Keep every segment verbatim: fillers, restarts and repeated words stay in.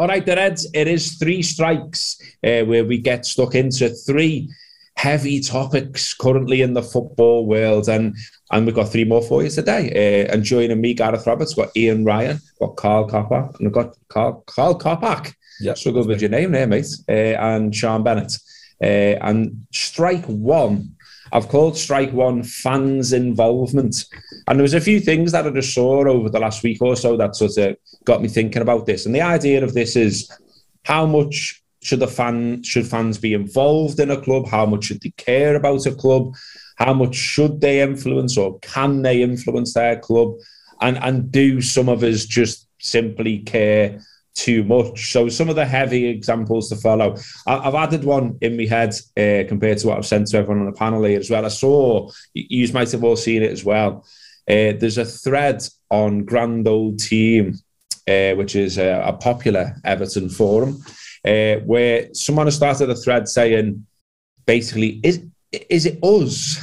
All right, the Reds, it is three strikes uh, where we get stuck into three heavy topics currently in the football world. And and we've got three more for you today. Uh, and joining me, Gareth Roberts, we've got Ian Ryan, we've got Carl Kopak, and we've got Carl, Carl Kopak. Yeah, struggled with your name there, mate. Uh, and Sean Bennett. Uh, and strike one, I've called strike one fans' involvement. And there was a few things that I just saw over the last week or so that sort of got me thinking about this. And the idea of this is how much should the fan should fans be involved in a club? How much should they care about a club? How much should they influence or can they influence their club? And and do some of us just simply care too much? So some of the heavy examples to follow. I've added one in my head uh, compared to what I've sent to everyone on the panel here as well. I saw, you might have all seen it as well. Uh, there's a thread on Grand Old Team, uh, which is a, a popular Everton forum, uh, where someone has started a thread saying, basically, is is it us?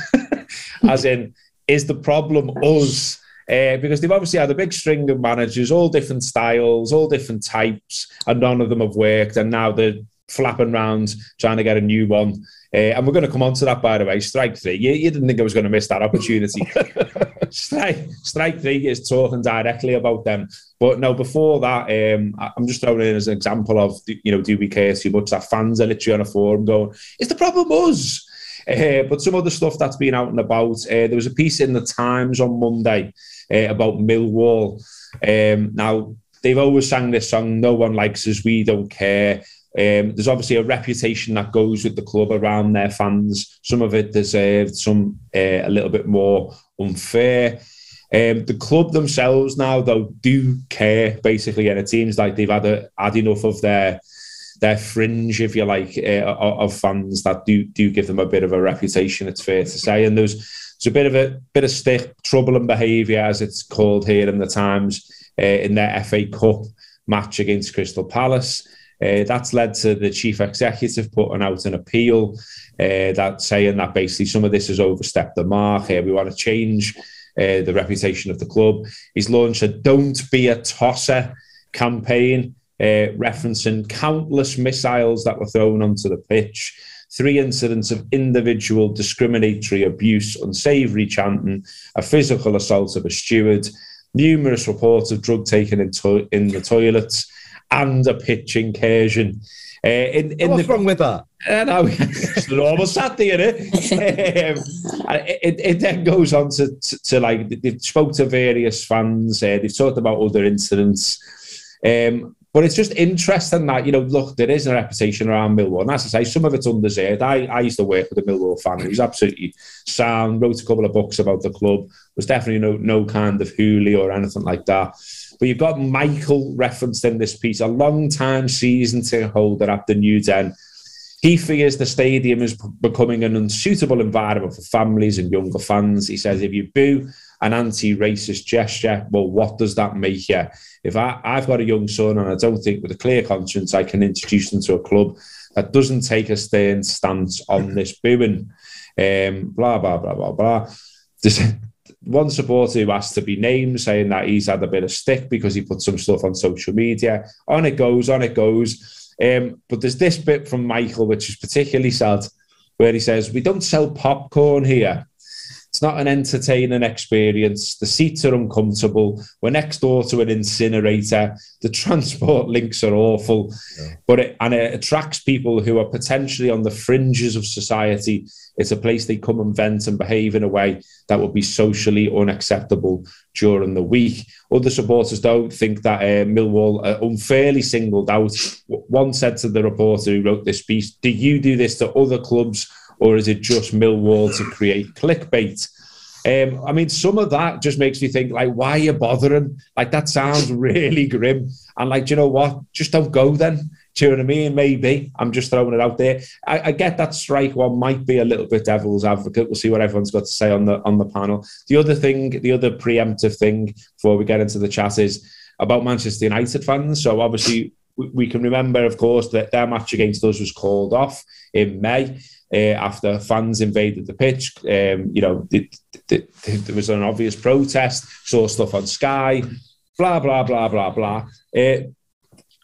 As in, is the problem us? Uh, because they've obviously had a big string of managers, all different styles, all different types, and none of them have worked. And now they're flapping around trying to get a new one. Uh, and we're going to come on to that, by the way. Strike three. You, you didn't think I was going to miss that opportunity. strike, strike three is talking directly about them. But no, before that, um, I'm just throwing in as an example of, you know, do we care too much? That fans are literally on a forum going, is the problem us? Uh, but some other stuff that's been out and about. Uh, there was a piece in the Times on Monday uh, about Millwall. Um, now, they've always sang this song, No One Likes Us, We Don't Care. Um, there's obviously a reputation that goes with the club around their fans. Some of it deserved, some uh, a little bit more unfair. Um, the club themselves now, though, do care, basically, and it seems like they've had, a, had enough of their their fringe, if you like, uh, of fans that do do give them a bit of a reputation, it's fair to say. And there's, there's a bit of a bit of stick, troubling behaviour, as it's called here in the Times, uh, in their F A Cup match against Crystal Palace. Uh, that's led to the chief executive putting out an appeal uh, that saying that basically some of this has overstepped the mark. Here, we want to change uh, the reputation of the club. He's launched a Don't Be a Tosser campaign, Uh, referencing countless missiles that were thrown onto the pitch, three incidents of individual discriminatory abuse, unsavoury chanting, a physical assault of a steward, numerous reports of drug taking in, to- in the toilets, and a pitch incursion. Uh, in, in What's the, wrong with that? I know, it's the normal Saturday, isn't it? um, it, it? It then goes on to, to, to like, they've spoke to various fans, uh, they've talked about other incidents. Um, But it's just interesting that, you know, look, there is a reputation around Millwall. And as I say, some of it's undeserved. I, I used to work with a Millwall fan. He was absolutely sound, wrote a couple of books about the club, was definitely no, no kind of hoolie or anything like that. But you've got Michael referenced in this piece, a long-time season ticket holder at the New Den. He fears the stadium is becoming an unsuitable environment for families and younger fans. He says, if you boo an anti-racist gesture, well, what does that make you? If I, I've got a young son and I don't think with a clear conscience I can introduce them to a club that doesn't take a stern stance on this booing, um, blah, blah, blah, blah, blah. There's one supporter who asked to be named, saying that he's had a bit of stick because he put some stuff on social media. On it goes, on it goes. Um, but there's this bit from Michael, which is particularly sad, where he says, we don't sell popcorn here. It's not an entertaining experience. The seats are uncomfortable. We're next door to an incinerator. The transport links are awful. Yeah. But it, and it attracts people who are potentially on the fringes of society. It's a place they come and vent and behave in a way that would be socially unacceptable during the week. Other supporters don't think that uh, Millwall are unfairly singled out. One said to the reporter who wrote this piece, do you do this to other clubs, or is it just Millwall to create clickbait? Um, I mean, some of that just makes me think, like, why are you bothering? Like, that sounds really grim. And, like, do you know what? Just don't go then. Do you know what I mean? Maybe. I'm just throwing it out there. I, I get that strike one might be a little bit devil's advocate. We'll see what everyone's got to say on the on the panel. The other thing, the other preemptive thing before we get into the chat is about Manchester United fans. So, obviously, we, we can remember, of course, that their match against us was called off in May. Uh, after fans invaded the pitch, um, you know, it, it, it, there was an obvious protest, saw stuff on Sky, blah, blah, blah, blah, blah. Uh,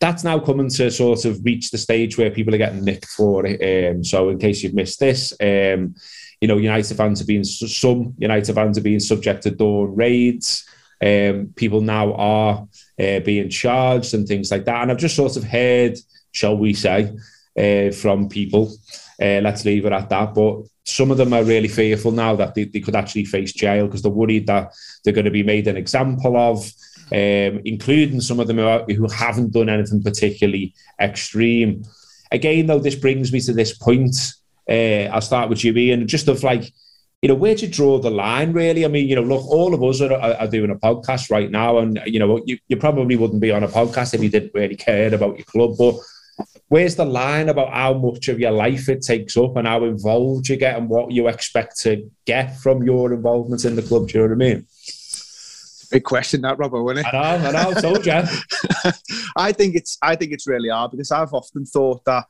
that's now coming to sort of reach the stage where people are getting nicked for it. Um, so in case you've missed this, um, you know, United fans are being, some United fans are being subject to dawn raids. Um, people now are uh, being charged and things like that. And I've just sort of heard, shall we say, uh, from people, uh, let's leave it at that. But some of them are really fearful now that they, they could actually face jail because they're worried that they're going to be made an example of, um, including some of them who, are, who haven't done anything particularly extreme. Again, though, this brings me to this point. Uh, I'll start with you, Ian, just of like, you know, where do you draw the line, really? I mean, you know, look, all of us are, are, are doing a podcast right now, and, you know, you, you probably wouldn't be on a podcast if you didn't really care about your club, but where's the line about how much of your life it takes up and how involved you get and what you expect to get from your involvement in the club? Do you know what I mean? Big question, that, Robbo, isn't it? I know, I know, I told you. I think it's, I think it's really hard because I've often thought that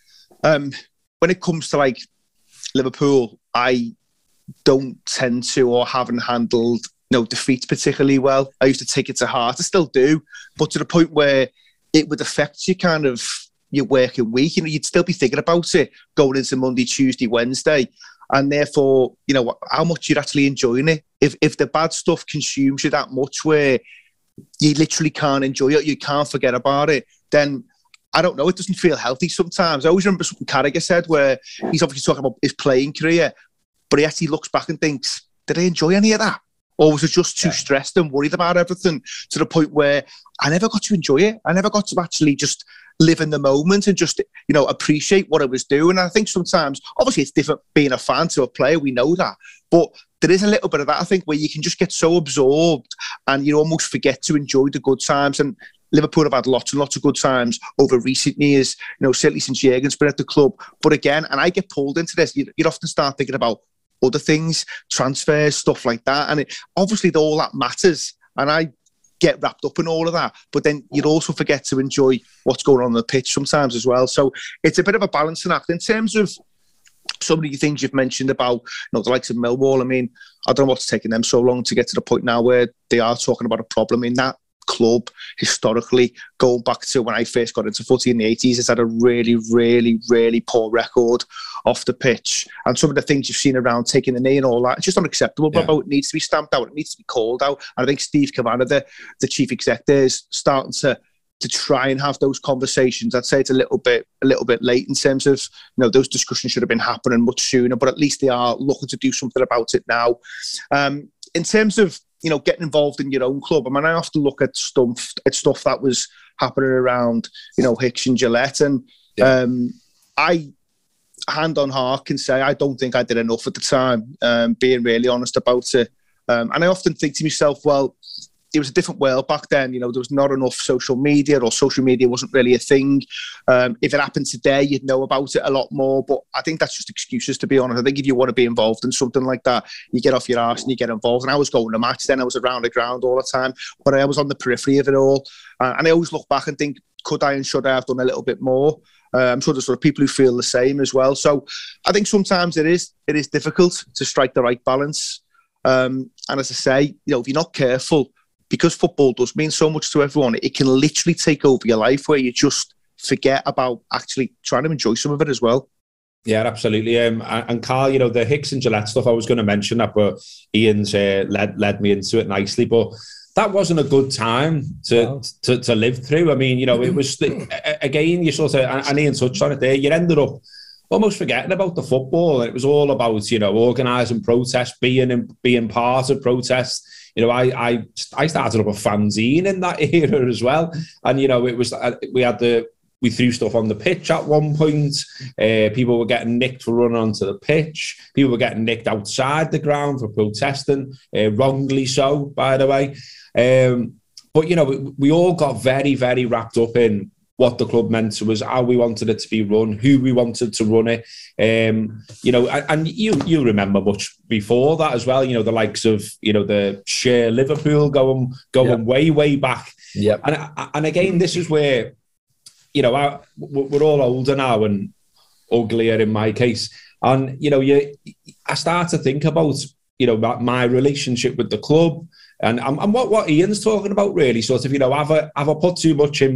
um, when it comes to like Liverpool, I don't tend to or haven't handled you know, defeats particularly well. I used to take it to heart. I still do, but to the point where it would affect you kind of your working week. You know, you'd still be thinking about it going into Monday, Tuesday, Wednesday. And therefore, you know, how much you're actually enjoying it. If if the bad stuff consumes you that much where you literally can't enjoy it, you can't forget about it, then I don't know, it doesn't feel healthy sometimes. I always remember something Carragher said where he's obviously talking about his playing career, but he actually looks back and thinks, did I enjoy any of that? Or was I just too yeah. stressed and worried about everything to the point where I never got to enjoy it? I never got to actually just live in the moment and just, you know, appreciate what I was doing. And I think sometimes, obviously it's different being a fan to a player, we know that. But there is a little bit of that, I think, where you can just get so absorbed and you almost forget to enjoy the good times. And Liverpool have had lots and lots of good times over recent years, you know, certainly since Jurgen's been at the club. But again, and I get pulled into this, you'd, you'd often start thinking about other things, transfers, stuff like that. And it, obviously all that matters. And I get wrapped up in all of that. But then you'd also forget to enjoy what's going on on the pitch sometimes as well. So it's a bit of a balancing act. In terms of some of the things you've mentioned about, you know, the likes of Millwall, I mean, I don't know what's taking them so long to get to the point now where they are talking about a problem in that club. Historically, going back to when I first got into footy in the eighties, it's had a really, really, really poor record off the pitch. And some of the things you've seen around taking the knee and all that, it's just unacceptable. Yeah. But it needs to be stamped out. It needs to be called out. And I think Steve Cavana, the, the chief exec there, is starting to to try and have those conversations. I'd say it's a little bit a little bit late in terms of, you know, those discussions should have been happening much sooner, but at least they are looking to do something about it now. Um, in terms of, you know, getting involved in your own club, I mean, I often look at stuff, at stuff that was happening around, you know, Hicks and Gillette, and yeah. um, I, hand on heart, can say I don't think I did enough at the time, um, being really honest about it. Um, and I often think to myself, well, it was a different world back then. You know, there was not enough social media, or social media wasn't really a thing. Um, if it happened today, you'd know about it a lot more. But I think that's just excuses, to be honest. I think if you want to be involved in something like that, you get off your arse and you get involved. And I was going to match then. I was around the ground all the time, but I was on the periphery of it all. Uh, and I always look back and think, could I and should I have done a little bit more? Uh, I'm sure there's sort of people who feel the same as well. So I think sometimes it is it is difficult to strike the right balance. Um, and as I say, you know, if you're not careful, because football does mean so much to everyone, it can literally take over your life where you just forget about actually trying to enjoy some of it as well. Yeah, absolutely. Um, and Carl, you know, the Hicks and Gillette stuff, I was going to mention that, but Ian's uh, led led me into it nicely. But that wasn't a good time to, no. to to live through. I mean, you know, it was, again, you sort of, and Ian touched on it there, you ended up almost forgetting about the football. It was all about, you know, organising protests, being being part of protests. You know, I I I started up a fanzine in that era as well, and you know, it was we had the we threw stuff on the pitch at one point. Uh, people were getting nicked for running onto the pitch. People were getting nicked outside the ground for protesting, uh, wrongly so, by the way. Um, but you know, we, we all got very very wrapped up in what the club meant to us, how we wanted it to be run, who we wanted to run it. Um, you know, and, and you you remember much before that as well, you know, the likes of, you know, the Share Liverpool going going yep. way, way back. Yeah. And and again, this is where, you know, I, we're all older now and uglier in my case. And, you know, you I start to think about, you know, my relationship with the club and, and what, what Ian's talking about really, sort of, you know, have I, have I put too much in,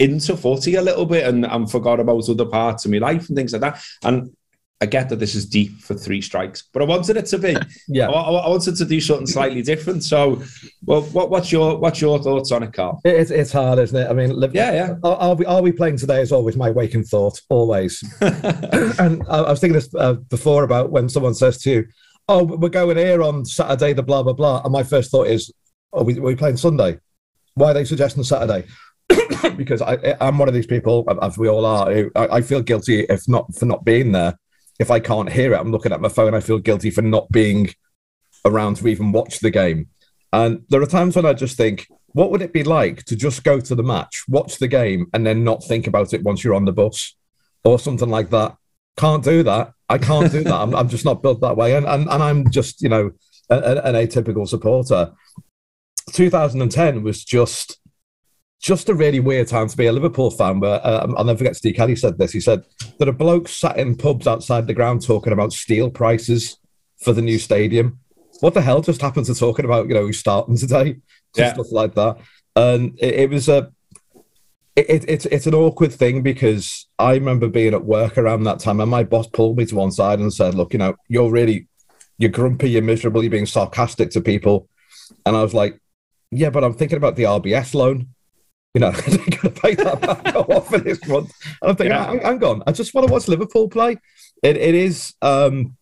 into footy a little bit and, and forgot about other parts of my life and things like that. And I get that this is deep for three strikes, but I wanted it to be. yeah, I, I wanted to do something slightly different. So, well, what, what's your what's your thoughts on it, Carl? It's it's hard, isn't it? I mean, live, yeah, yeah. Are, are we are we playing today? Is always my waking thought, always. And I, I was thinking this uh, before about when someone says to you, "Oh, we're going here on Saturday," the blah blah blah, and my first thought is, "Are we, are we playing Sunday? Why are they suggesting Saturday?" Because I, I'm one of these people, as we all are, who I, I feel guilty if not for not being there. If I can't hear it, I'm looking at my phone. I feel guilty for not being around to even watch the game. And there are times when I just think, what would it be like to just go to the match, watch the game, and then not think about it once you're on the bus or something like that? Can't do that. I can't do that. I'm, I'm just not built that way. And and, and I'm just, you know, a, a, an atypical supporter. two thousand ten was just... Just a really weird time to be a Liverpool fan. Where uh, I'll never forget Steve Kelly said this. He said there are blokes sat in pubs outside the ground talking about steel prices for the new stadium. What the hell just happened to talking about, you know, who's starting today? Yeah. Stuff like that. And it, it was a, it, it, it's it's an awkward thing because I remember being at work around that time and my boss pulled me to one side and said, "Look, you know, you're really, you're grumpy, you're miserable, you're being sarcastic to people." And I was like, "Yeah, but I'm thinking about the R B S loan. You know, they're going to pay that back off for this month." And I'm thinking, yeah. hang on, I just want to watch Liverpool play. It, it is, um,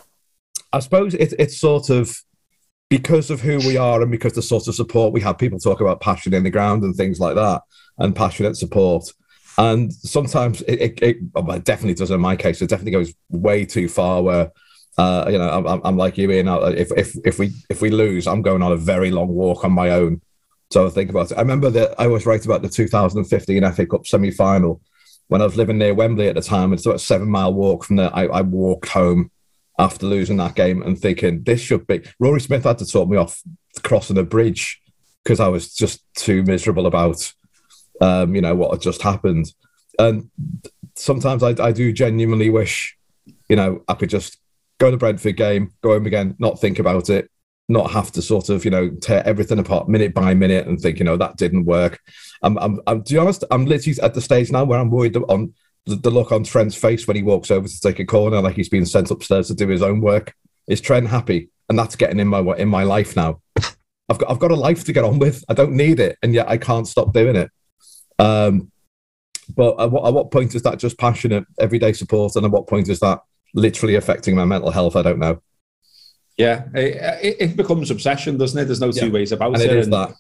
I suppose it, it's sort of because of who we are and because the sort of support we have. People talk about passion in the ground and things like that and passionate support. And sometimes it, it, it, well, it definitely does in my case. It definitely goes way too far where, uh, you know, I'm, I'm like you, Ian. If, if, if, we, if we lose, I'm going on a very long walk on my own. So I think about it. I remember that I always write about the two thousand fifteen F A Cup semi-final when I was living near Wembley at the time. It's about a seven-mile walk from there. I, I walked home after losing that game and thinking, this should be... Rory Smith had to talk me off crossing a bridge because I was just too miserable about, um, you know, what had just happened. And sometimes I, I do genuinely wish, you know, I could just go to the Brentford game, go home again, not think about it, not have to sort of, you know, tear everything apart minute by minute and think, you know, that didn't work. I'm, I'm, I'm to be honest, I'm literally at the stage now where I'm worried on the, the look on Trent's face when he walks over to take a corner, like he's been sent upstairs to do his own work. Is Trent happy? And that's getting in my in my life now. I've got I've got a life to get on with. I don't need it, and yet I can't stop doing it. Um, but at what, at what point is that just passionate everyday support, and at what point is that literally affecting my mental health? I don't know. Yeah, it, it becomes obsession, doesn't it? There's no two yeah. ways about and it. it is and, that.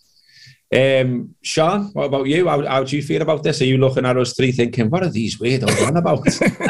Um, Sean, what about you? How, how do you feel about this? Are you looking at us three thinking, what are these weirdos on about?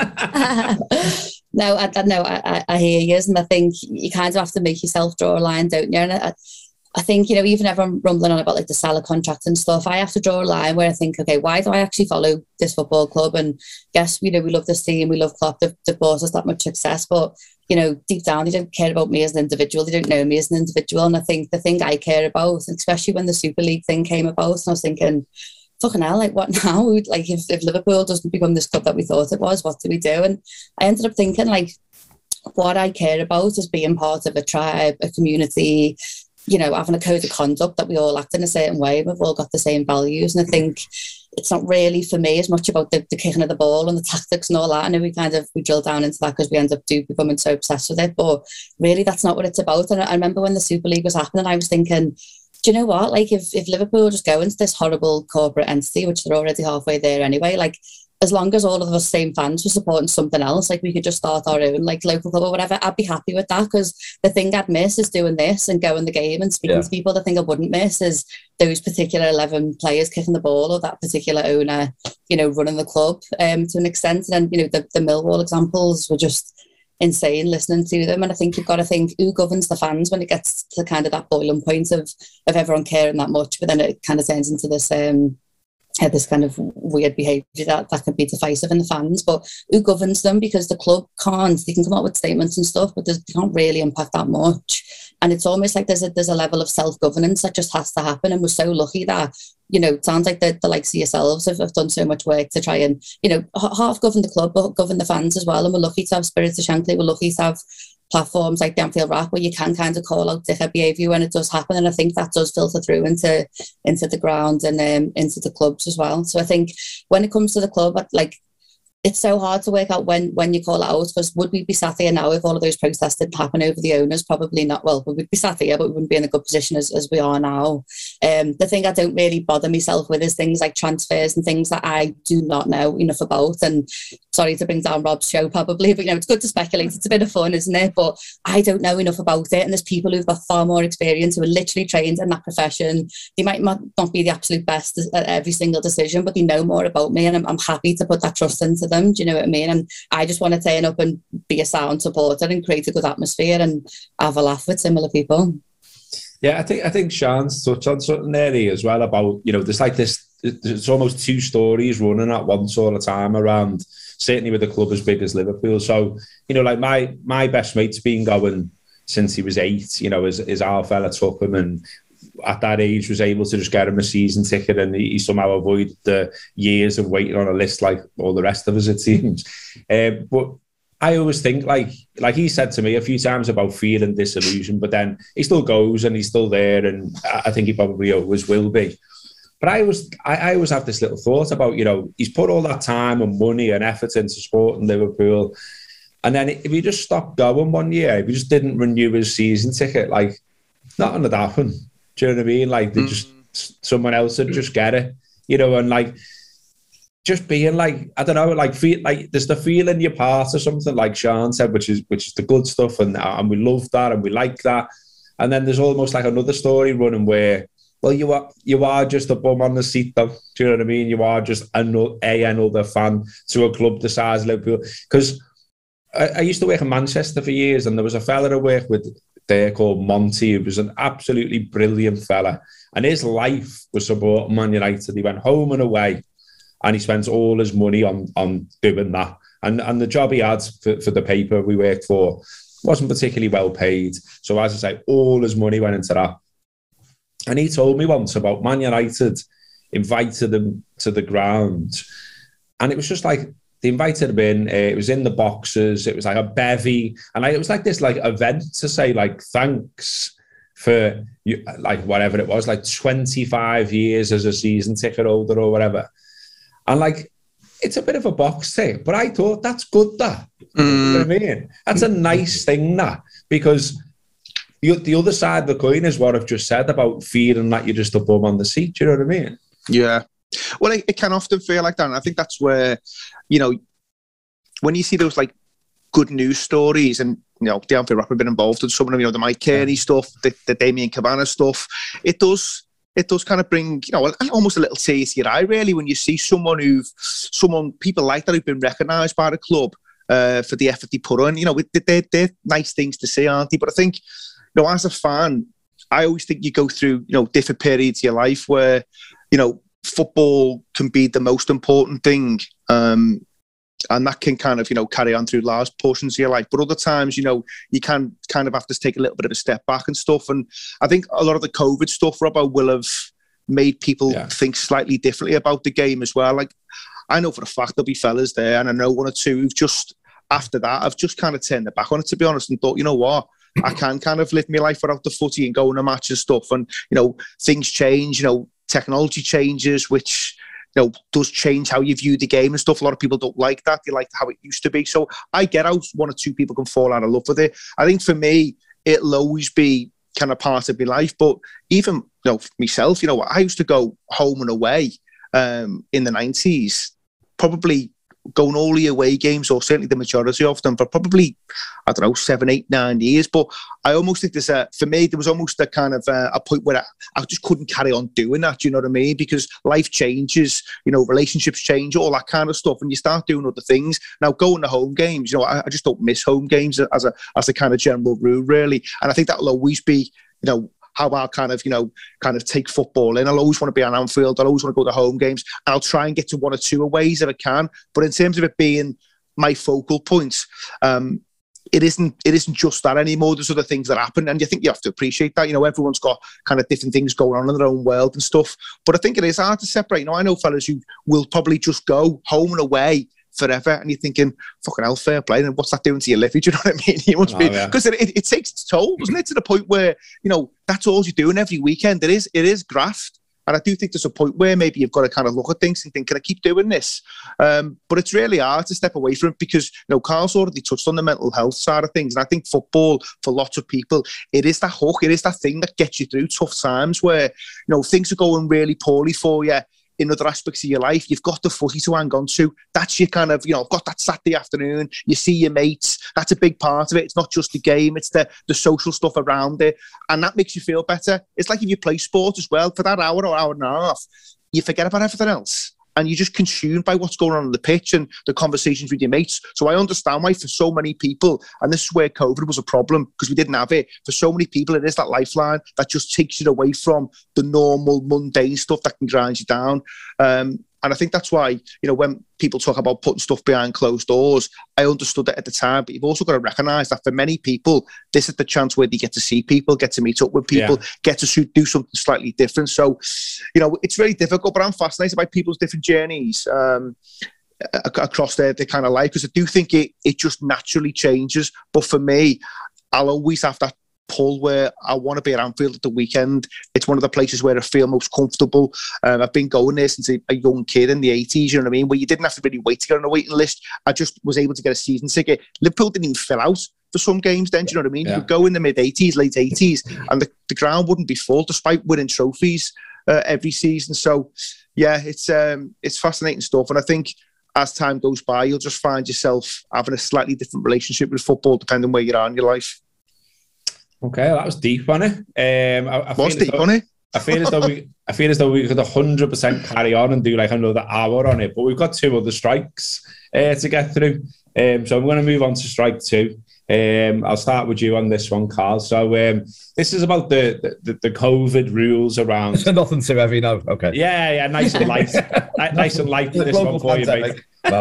no, I, no I, I hear you, and I think you kind of have to make yourself draw a line, don't you? And I, I think, you know, even everyone rumbling on about like the Salah contract and stuff, I have to draw a line where I think, okay, why do I actually follow this football club? And yes, you know, we love this team, we love Klopp, they've, they've brought us that much success, but you know, deep down, they don't care about me as an individual. They don't know me as an individual. And I think the thing I care about, especially when the Super League thing came about, and I was thinking, fucking hell, like what now? Like if, if Liverpool doesn't become this club that we thought it was, what do we do? And I ended up thinking, like, what I care about is being part of a tribe, a community, you know, having a code of conduct that we all act in a certain way. We've all got the same values. And I think it's not really for me as much about the, the kicking of the ball and the tactics and all that. I know we kind of, we drill down into that because we end up do becoming so obsessed with it, but really that's not what it's about. And I remember when the Super League was happening, I was thinking, do you know what? Like if, if Liverpool just go into this horrible corporate entity, which they're already halfway there anyway, like as long as all of us same fans were supporting something else, like we could just start our own like local club or whatever, I'd be happy with that, because the thing I'd miss is doing this and going the game and speaking yeah. to people. The thing I wouldn't miss is those particular eleven players kicking the ball or that particular owner, you know, running the club um, to an extent. And, you know, the, the Millwall examples were just insane listening to them. And I think you've got to think who governs the fans when it gets to kind of that boiling point of, of everyone caring that much, but then it kind of turns into this... Um, Uh, this kind of weird behaviour that, that can be divisive in the fans, but who governs them? Because the club can't, they can come up with statements and stuff, but they can't really impact that much. And it's almost like there's a there's a level of self-governance that just has to happen. And we're so lucky that, you know, it sounds like the, the likes of yourselves have, have done so much work to try and, you know, half govern the club, but govern the fans as well. And we're lucky to have Spirit of Shankly. We're lucky to have platforms like the Anfield Wrap where you can kind of call out dickhead behaviour when it does happen, and I think that does filter through into into the ground and um, into the clubs as well. So I think when it comes to the club, like, it's so hard to work out when when you call it out, because would we be sat here now if all of those protests didn't happen over the owners? Probably not. Well, we would be sat here, but we wouldn't be in a good position as, as we are now. Um, the thing I don't really bother myself with is things like transfers and things that I do not know enough about. And sorry to bring down Rob's show probably, but you know, it's good to speculate. It's a bit of fun, isn't it? But I don't know enough about it. And there's people who've got far more experience who are literally trained in that profession. They might not be the absolute best at every single decision, but they know more about me, and I'm, I'm happy to put that trust into them. Do you know what I mean? And I just want to turn up and be a sound supporter and create a good atmosphere and have a laugh with similar people. Yeah, I think I think Sean's touched on something there as well about, you know, there's like this, it's almost two stories running at once all the time around, certainly with a club as big as Liverpool. So, you know, like my my best mate's been going since he was eight, you know, his, his our fella took him, and at that age was able to just get him a season ticket, and he somehow avoided the years of waiting on a list like all the rest of us, it seems. Um, but I always think, like like he said to me a few times about feeling disillusioned, but then he still goes and he's still there, and I think he probably always will be. But I always, I, I always have this little thought about, you know, he's put all that time and money and effort into sport in Liverpool, and then if he just stopped going one year, if he just didn't renew his season ticket, like, nothing would happen. Do you know what I mean? Like, they just, someone else would just get it, you know, and like, just being like, I don't know, like, feel like there's the feeling you're part of something, like Sean said, which is which is the good stuff, and and we love that and we like that. And then there's almost like another story running where, well, you are you are just a bum on the seat, though. Do you know what I mean? You are just another, a another fan to a club the size of Liverpool. Because I, I used to work in Manchester for years, and there was a fella I worked with there called Monty, who was an absolutely brilliant fella, and his life was supporting Man United. He went home and away, and he spent all his money on on doing that. And and the job he had for, for the paper we worked for wasn't particularly well paid. So as I say, all his money went into that. And he told me once about Man United invited him to the ground, and it was just like, they invited him in, uh, it was in the boxes, it was like a bevy, and I, it was like this like event to say like thanks for you, like whatever it was, like twenty-five years as a season ticket holder or whatever. And like, it's a bit of a box tick, but I thought that's good, that. Mm. You know what I mean? That's a nice thing, that, because the, the other side of the coin is what I've just said about feeling like you're just a bum on the seat. Do you know what I mean? Yeah. Well, it, it can often feel like that. And I think that's where, you know, when you see those like good news stories, and, you know, the Anfield Wrap have been involved in some of them, you know, the Mike Kearney stuff, the, the Damien Cabana stuff, it does, it does kind of bring, you know, almost a little tear to your eye, really, when you see someone who've, someone, people like that who've been recognised by the club uh, for the effort they put on. You know, they're, they're nice things to see, aren't they? But I think, you know, as a fan, I always think you go through, you know, different periods of your life where, you know, football can be the most important thing, um, and that can kind of, you know, carry on through large portions of your life. But other times, you know, you can kind of have to take a little bit of a step back and stuff. And I think a lot of the COVID stuff, Robbo, will have made people yeah. think slightly differently about the game as well. Like, I know for a fact there'll be fellas there, and I know one or two who've just, after that, I've just kind of turned their back on it, to be honest, and thought, you know what, I can kind of live my life without the footy and go on a match and stuff. And, you know, things change, you know, technology changes, which, you know, does change how you view the game and stuff. A lot of people don't like that. They like how it used to be. So I get how one or two people can fall out of love with it. I think for me, it'll always be kind of part of my life. But even, you know, myself, you know, I used to go home and away um, in the nineties, probably going all the away games, or certainly the majority of them, for probably, I don't know, seven, eight, nine years. But I almost think there's a, for me, there was almost a kind of a, a point where I, I just couldn't carry on doing that, do you know what I mean? Because life changes, you know, relationships change, all that kind of stuff, and you start doing other things. Now, going to home games, you know, I, I just don't miss home games as a as a kind of general rule, really. And I think that'll always be, you know, how I'll kind of, you know, kind of take football in. I'll always want to be on Anfield. I'll always want to go to home games. I'll try and get to one or two aways if I can. But in terms of it being my focal points, um, it isn't it isn't just that anymore. There's other things that happen. And I think you have to appreciate that. You know, everyone's got kind of different things going on in their own world and stuff. But I think it is hard to separate. You know, I know fellas who will probably just go home and away forever. And you're thinking, fucking hell, fair play. And what's that doing to your liver? Do you know what I mean? You must oh, be, yeah. because it, it, it takes its toll, doesn't it? To the point where, you know, that's all you're doing every weekend. It is, it is graft. And I do think there's a point where maybe you've got to kind of look at things and think, can I keep doing this? Um, but it's really hard to step away from it because, you know, Carl's already touched on the mental health side of things. And I think football, for lots of people, it is that hook. It is that thing that gets you through tough times where, you know, things are going really poorly for you in other aspects of your life. You've got the footy to hang on to. That's your kind of, you know, I've got that Saturday afternoon. You see your mates. That's a big part of it. It's not just the game. It's the, the social stuff around it. And that makes you feel better. It's like if you play sport as well, for that hour or hour and a half, you forget about everything else. And you're just consumed by what's going on on the pitch and the conversations with your mates. So I understand why for so many people, and this is where COVID was a problem because we didn't have it, for so many people, it is that lifeline that just takes you away from the normal, mundane stuff that can grind you down. Um, and I think that's why, you know, when people talk about putting stuff behind closed doors, I understood it at the time, but you've also got to recognise that for many people, this is the chance where they get to see people, get to meet up with people, yeah. get to do something slightly different. So, you know, it's very difficult, but I'm fascinated by people's different journeys um, across their, their kind of life, because I do think it, it just naturally changes. But for me, I'll always have that pull where I want to be at Anfield at the weekend. It's one of the places where I feel most comfortable. Um, I've been going there since a, a young kid in the eighties, you know what I mean, where you didn't have to really wait to get on a waiting list. I just was able to get a season ticket. Liverpool didn't even fill out for some games then, do you know what I mean? Yeah. You would go in the mid-eighties, late eighties, and the, the ground wouldn't be full despite winning trophies uh, every season. So, yeah, it's um, it's fascinating stuff. And I think as time goes by, you'll just find yourself having a slightly different relationship with football depending where you are in your life. Okay, that was deep, wasn't it? Um, I, I What's deep, wasn't it? I feel as though we, I feel as though we could one hundred percent carry on and do like another hour on it, but we've got two other strikes uh, to get through. Um, so I'm going to move on to strike two. Um, I'll start with you on this one, Carl. So um, this is about the, the the COVID rules around. Nothing too heavy, no. Okay. Yeah, yeah, nice and light, nice and light for this one for you, mate.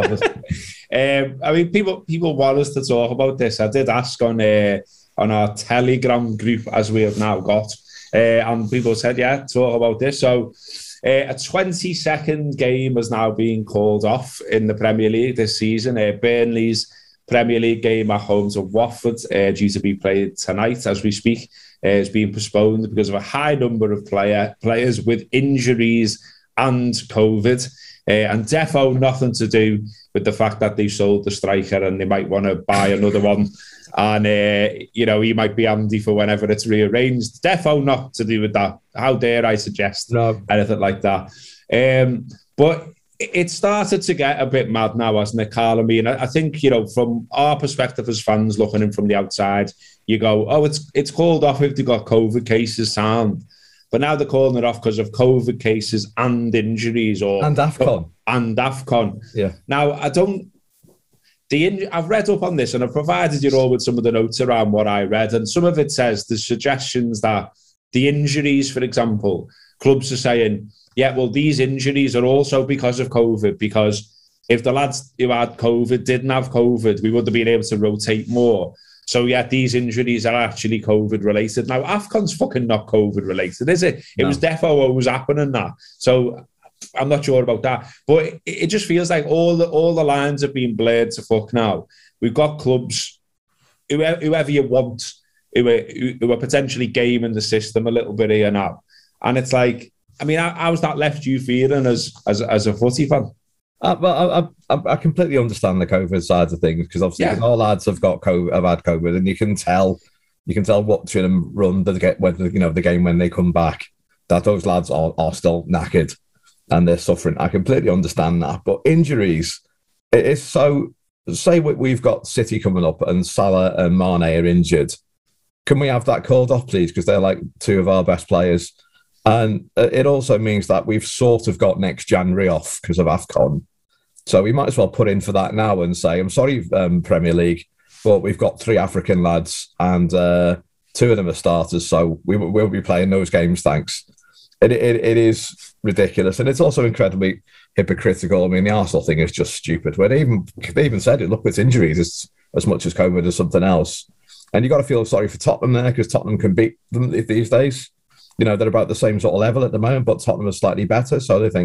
um, I mean, people people want us to talk about this. I did ask on uh, on our Telegram group, as we have now got, uh, and people said, "Yeah, talk about this." So. Uh, a twenty-second game has now been called off in the Premier League this season. Uh, Burnley's Premier League game at home to Watford, uh, due to be played tonight as we speak, uh, is being postponed because of a high number of player players with injuries and COVID. Uh, and defo nothing to do with the fact that they sold the striker and they might want to buy another one. And, uh, you know, he might be handy for whenever it's rearranged. Defo not to do with that. How dare I suggest no. anything like that? Um, but it started to get a bit mad now, hasn't it, Carl? I mean, I think, you know, from our perspective as fans looking in from the outside, you go, oh, it's it's called off if they've got COVID cases, sound. But now they're calling it off because of COVID cases and injuries. or And AFCON. And AFCON. Yeah. Now, I don't... The, I've read up on this and I've provided you all with some of the notes around what I read, and some of it says there's suggestions that the injuries, for example, clubs are saying, yeah, well, these injuries are also because of COVID, because if the lads who had COVID didn't have COVID, we would have been able to rotate more. So, yeah, these injuries are actually COVID related. Now, AFCON's fucking not COVID related, is it? It no. was defo what was happening that. So I'm not sure about that, but it, it just feels like all the all the lines have been blurred to fuck now. We've got clubs, whoever, whoever you want, who are, who are potentially gaming the system a little bit here now, and it's like, I mean, how, how's that left you feeling as as as a footy fan? Uh, well, I, I, I completely understand the COVID side of things, because obviously yeah. all lads have got COVID, have had COVID, and you can tell, you can tell watching them run the get when you know the game when they come back that those lads are, are still knackered. And they're suffering. I completely understand that. But injuries, it is so... Say we've got City coming up and Salah and Mane are injured. Can we have that called off, please? Because they're like two of our best players. And it also means that we've sort of got next January off because of AFCON. So we might as well put in for that now and say, I'm sorry, um, Premier League, but we've got three African lads and uh, two of them are starters. So we will be playing those games, thanks. It, it, it is ridiculous, and it's also incredibly hypocritical. I mean, the Arsenal thing is just stupid. Where they even they even said it. Look, it's injuries as, as much as COVID or something else, and you got to feel sorry for Tottenham there, because Tottenham can beat them these days. You know, they're about the same sort of level at the moment, but Tottenham is slightly better. So they think,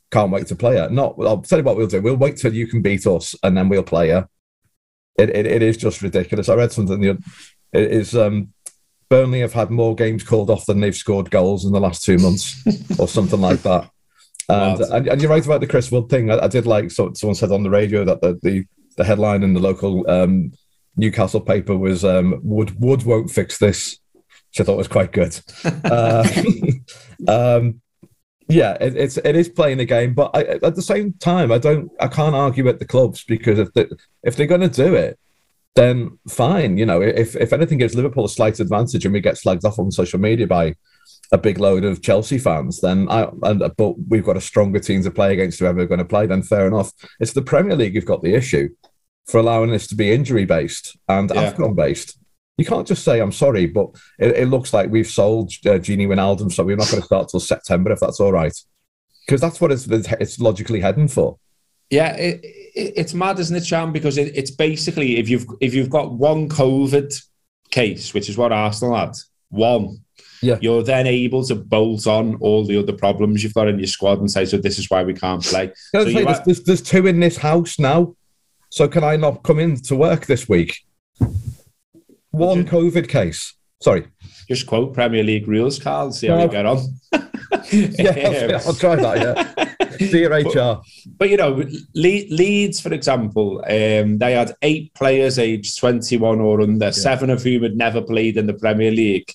can't wait to play her. Not, I'll tell you what we'll do. We'll wait till you can beat us, and then we'll play her. It it, it is just ridiculous. I read something. The it is um, Burnley have had more games called off than they've scored goals in the last two months, or something like that. And, wow. and and you're right about the Chris Wood thing. I, I did like so, someone said on the radio that the the, the headline in the local um, Newcastle paper was um, Wood Wood won't fix this, which I thought was quite good. uh, um, yeah, it, it's it is playing the game, but I, at the same time, I don't I can't argue at the clubs, because if they, if they're going to do it, then fine. You know, if if anything gives Liverpool a slight advantage and we get slagged off on social media by a big load of Chelsea fans, then I and but we've got a stronger team to play against whoever we're going to play, then fair enough. It's the Premier League who've got the issue for allowing this to be injury based and yeah. AFCON based. You can't just say I'm sorry, but it, it looks like we've sold uh, Gini Wijnaldum, so we're not going to start till September, if that's all right, because that's what it's it's logically heading for. Yeah, it, it, it's mad, isn't it, Sean? Because it, it's basically if you've if you've got one COVID case, which is what Arsenal had, one. Yeah. You're then able to bolt on all the other problems you've got in your squad and say, so this is why we can't play. So say, there's, there's, there's two in this house now, so can I not come in to work this week? One you, COVID case. Sorry. Just quote Premier League rules, Carl, see how no. you get on. yeah, I'll, I'll try that, yeah. See your H R. But, but you know, Le- Leeds, for example, um, they had eight players aged twenty-one or under, yeah. seven of whom had never played in the Premier League.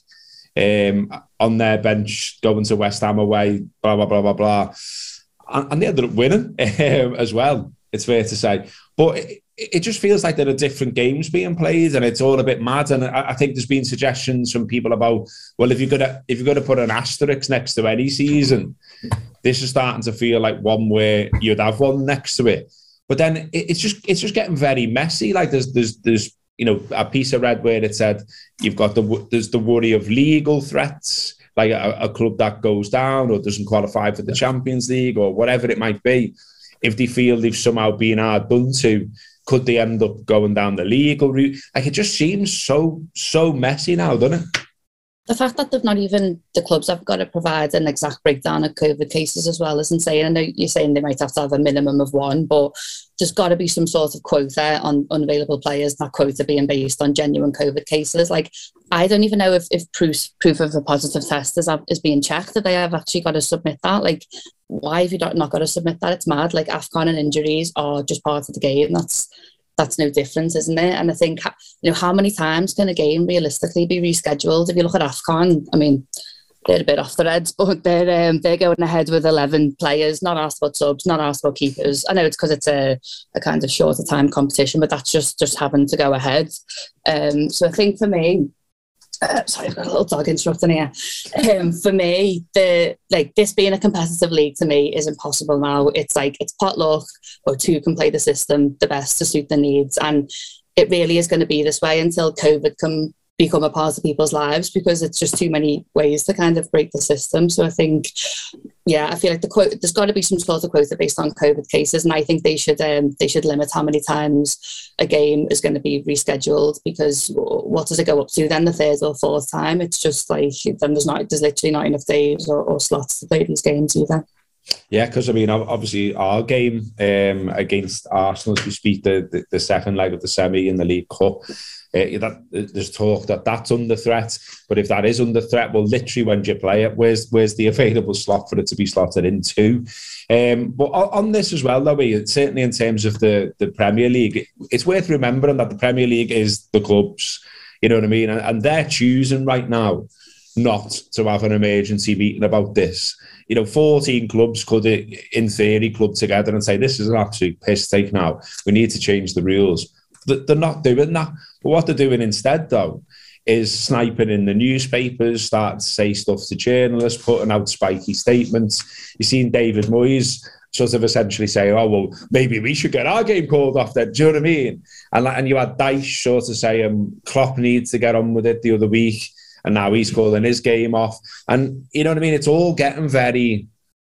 Um, on their bench, going to West Ham away, blah, blah, blah, blah, blah. And, and they ended up winning um, as well, it's fair to say. But it, it just feels like there are different games being played and it's all a bit mad. And I, I think there's been suggestions from people about, well, if you're going to if you're going to put an asterisk next to any season, this is starting to feel like one where you'd have one next to it. But then it, it's just it's just getting very messy. Like there's there's there's you know, a piece of red where it said you've got the there's the worry of legal threats, like a, a club that goes down or doesn't qualify for the Champions League or whatever it might be. If they feel they've somehow been hard done to, could they end up going down the legal route? Like it just seems so so messy now, doesn't it? The fact that they've not even, the clubs have got to provide an exact breakdown of COVID cases as well is insane. I know you're saying they might have to have a minimum of one, but there's got to be some sort of quota on unavailable players, that quota being based on genuine COVID cases. Like, I don't even know if, if proof proof of a positive test is, is being checked, that they have actually got to submit that. Like, why have you not, not got to submit that? It's mad. Like, AFCON and injuries are just part of the game. That's That's no difference, isn't it? And I think, you know, how many times can a game realistically be rescheduled? If you look at AFCON, I mean, they're a bit off the reds, but they're um, they're going ahead with eleven players, not asked about subs, not asked about keepers. I know it's because it's a, a kind of shorter time competition, but that's just just having to go ahead. Um, so I think for me, Uh, sorry, I've got a little dog interrupting here. Um, for me, the like this being a competitive league to me is impossible now. It's like it's potluck, or two can play the system the best to suit the needs, and it really is going to be this way until COVID can become a part of people's lives, because it's just too many ways to kind of break the system. So I think, yeah, I feel like the quote, there's got to be some sort of quota based on COVID cases, and I think they should um, they should limit how many times a game is going to be rescheduled, because what does it go up to then, the third or fourth time? It's just like then there's not there's literally not enough days or, or slots to play these games either. Yeah, because I mean, obviously our game um, against Arsenal as we speak, the, the the second leg of the semi in the League Cup. Uh, that there's talk that that's under threat, but if that is under threat, well, literally when you play it, where's where's the available slot for it to be slotted into? Um, but on this as well, though, certainly in terms of the the Premier League, it's worth remembering that the Premier League is the clubs, you know what I mean, and, and they're choosing right now not to have an emergency meeting about this. You know, fourteen clubs could, in theory, club together and say this is an absolute piss take now. We need to change the rules. They're not doing that. But what they're doing instead, though, is sniping in the newspapers, starting to say stuff to journalists, putting out spiky statements. You've seen David Moyes sort of essentially say, oh, well, maybe we should get our game called off then. Do you know what I mean? And, and you had Dyche sort of say, um, Klopp needs to get on with it the other week, and now he's calling his game off. And, you know what I mean? It's all getting very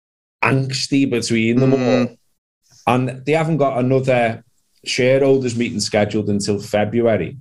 angsty between them mm. all. And they haven't got another shareholders meeting scheduled until February.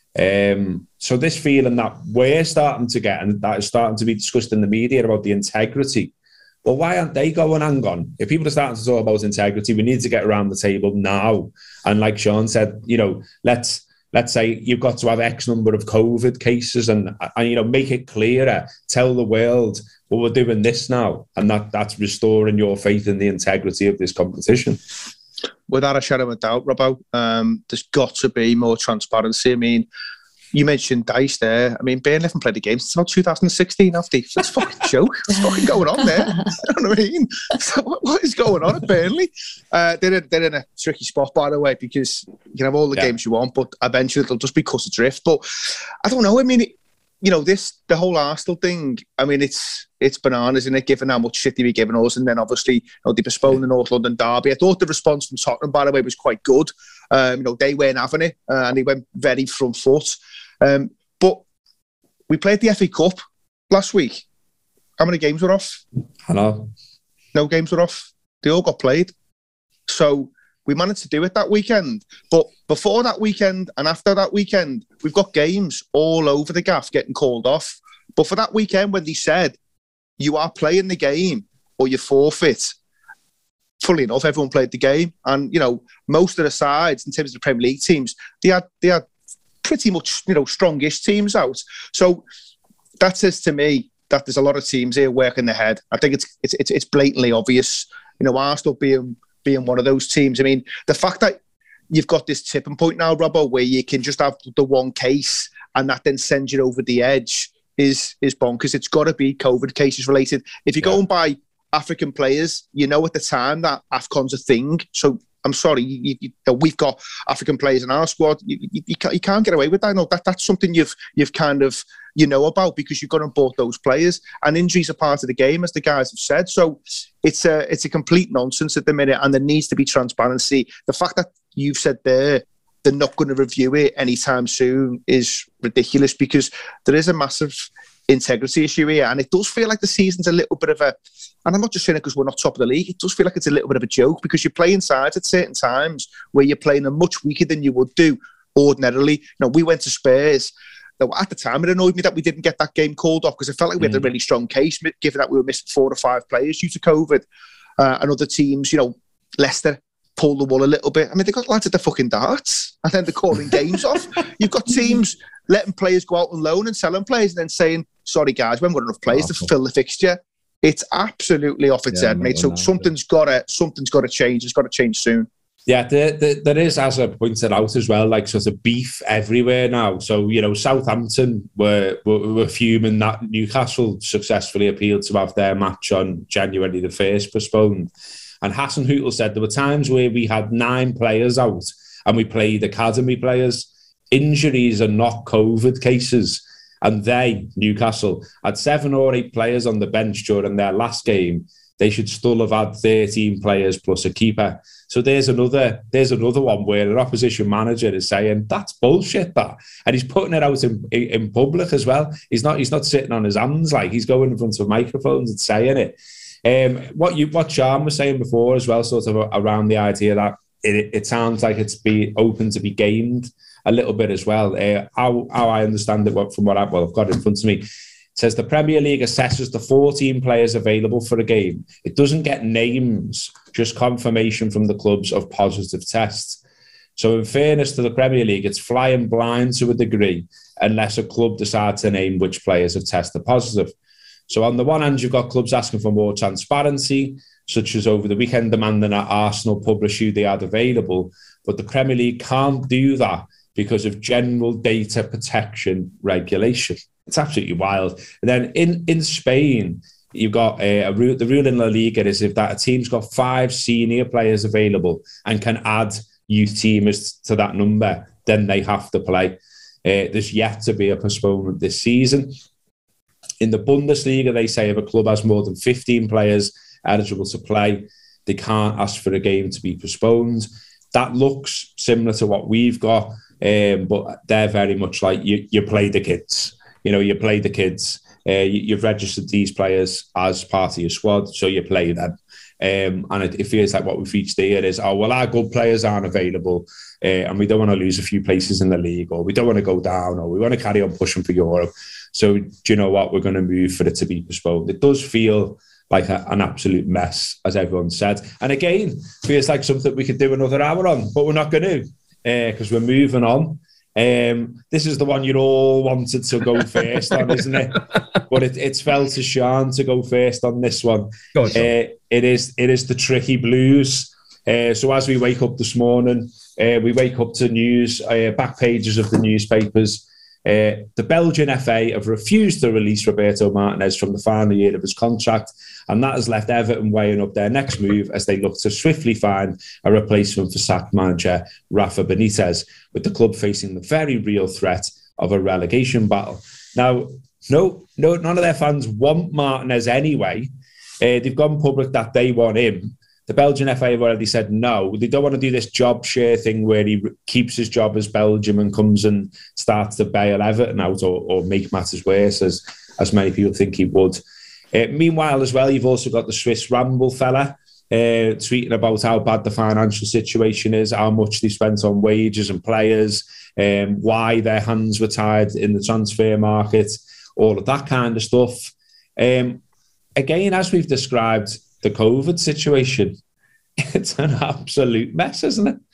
Um, so this feeling that we're starting to get, and that is starting to be discussed in the media about the integrity Well, why aren't they going, hang on? If people are starting to talk about integrity, we need to get around the table now. And like Sean said, you know, let's let's say you've got to have X number of COVID cases and, and you know, make it clearer. Tell the world, well, we're doing this now. And that that's restoring your faith in the integrity of this competition. Without a shadow of a doubt, Robbo, um, there's got to be more transparency. I mean, you mentioned Dice there. I mean, Burnley haven't played the games since about two thousand sixteen, have they? That's a fucking joke. What's fucking going on there? You know what I mean? So what, what is going on at Burnley? Uh, they're, in, they're in a tricky spot, by the way, because you can have all the yeah. games you want, but eventually it'll just be cut adrift. But I don't know. I mean, it, you know, this the whole Arsenal thing, I mean, it's it's bananas, isn't it, given how much shit they were giving us. And then obviously, you know, they postponed the North London derby. I thought the response from Tottenham, by the way, was quite good. Um, you know, they weren't having it, uh, and they went very front foot. Um, but we played the F A Cup last week. How many games were off? I know. No games were off. They all got played. So we managed to do it that weekend. But before that weekend and after that weekend, we've got games all over the gaff getting called off. But for that weekend, when they said, you are playing the game or you forfeit, fully enough, everyone played the game. And, you know, most of the sides, in terms of the Premier League teams, they had they had pretty much, you know, strongish teams out. So that says to me that there's a lot of teams here working their head. I think it's it's it's blatantly obvious. You know, Arsenal being being one of those teams. I mean, the fact that you've got this tipping point now, Robbo, where you can just have the one case and that then sends you over the edge is is bonkers. It's got to be COVID cases related. If you yeah. go and buy African players, you know at the time that AFCON's a thing. So I'm sorry, you, you, you, we've got African players in our squad. You, you, you, can't, you can't get away with that. No, that that's something you've you've kind of you know about because you've gone and bought those players. And injuries are part of the game, as the guys have said. So it's a it's a complete nonsense at the minute, and there needs to be transparency. The fact that you've said there they're not going to review it anytime soon is ridiculous because there is a massive integrity issue here, and it does feel like the season's a little bit of a, and I'm not just saying it because we're not top of the league, it does feel like it's a little bit of a joke because you're playing sides at certain times where you're playing them much weaker than you would do ordinarily. You know, we went to Spurs. At the time, it annoyed me that we didn't get that game called off because it felt like we had a really strong case, given that we were missing four or five players due to COVID. Uh, and other teams, you know, Leicester pulled the wool a little bit. I mean, they got lads at the fucking darts and then they're calling games off. You've got teams letting players go out on loan and selling players and then saying, sorry guys, when we're enough players to fill the fixture. It's absolutely off its yeah, head, mate. So that, something's got to something's got to change. It's got to change soon. Yeah, there, there, there is, as I pointed out as well, like sort of beef everywhere now. So, you know, Southampton were, were, were fuming that Newcastle successfully appealed to have their match on January the first postponed. And Hasenhüttl said there were times where we had nine players out and we played academy players. Injuries are not COVID cases. And they, Newcastle, had seven or eight players on the bench during their last game. They should still have had thirteen players plus a keeper. So there's another there's another one where an opposition manager is saying, that's bullshit, that. And he's putting it out in, in public as well. He's not he's not sitting on his hands, like he's going in front of microphones and saying it. Um, what you what Sean was saying before as well, sort of around the idea that it, it sounds like it's be open to be gamed a little bit as well. Uh, how, how I understand it from what I, well, I've got it in front of me. It says the Premier League assesses the fourteen players available for a game. It doesn't get names, just confirmation from the clubs of positive tests. So in fairness to the Premier League, it's flying blind to a degree unless a club decides to name which players have tested positive. So on the one hand, you've got clubs asking for more transparency, such as over the weekend demanding that Arsenal publish who they had available. But the Premier League can't do that because of general data protection regulation. It's absolutely wild. And then in, in Spain, you've got a, a rule, the rule in La Liga is if that a team's got five senior players available and can add youth teamers to that number, then they have to play. Uh, there's yet to be a postponement this season. In the Bundesliga, they say if a club has more than fifteen players eligible to play, they can't ask for a game to be postponed. That looks similar to what we've got, um, but they're very much like you, you play the kids. You know, you play the kids. Uh, you, you've registered these players as part of your squad, so you play them. Um, and it, it feels like what we've reached here is, oh, well, our good players aren't available uh, and we don't want to lose a few places in the league, or we don't want to go down, or we want to carry on pushing for Europe. So do you know what? We're going to move for it to be postponed. It does feel like a, an absolute mess, as everyone said. And again, feels like something we could do another hour on, but we're not going to, because uh, we're moving on. Um, this is the one you all wanted to go first on, isn't it? But it, it's fell to Sean to go first on this one. Go on, uh, it is it is the tricky blues. Uh, so as we wake up this morning, uh, we wake up to news, uh, back pages of the newspapers. Uh, the Belgian F A have refused to release Roberto Martinez from the final year of his contract, and that has left Everton weighing up their next move as they look to swiftly find a replacement for sacked manager Rafa Benitez, with the club facing the very real threat of a relegation battle. Now, no, no, none of their fans want Martinez anyway. Uh, they've gone public that they want him. The Belgian F A have already said no. They don't want to do this job share thing where he keeps his job as Belgium and comes and starts to bail Everton out or, or make matters worse, as, as many people think he would. Uh, meanwhile, as well, you've also got the Swiss Ramble fella uh, tweeting about how bad the financial situation is, how much they spent on wages and players, um, why their hands were tied in the transfer market, all of that kind of stuff. Um, again, as we've described, the COVID situation, it's an absolute mess, isn't it?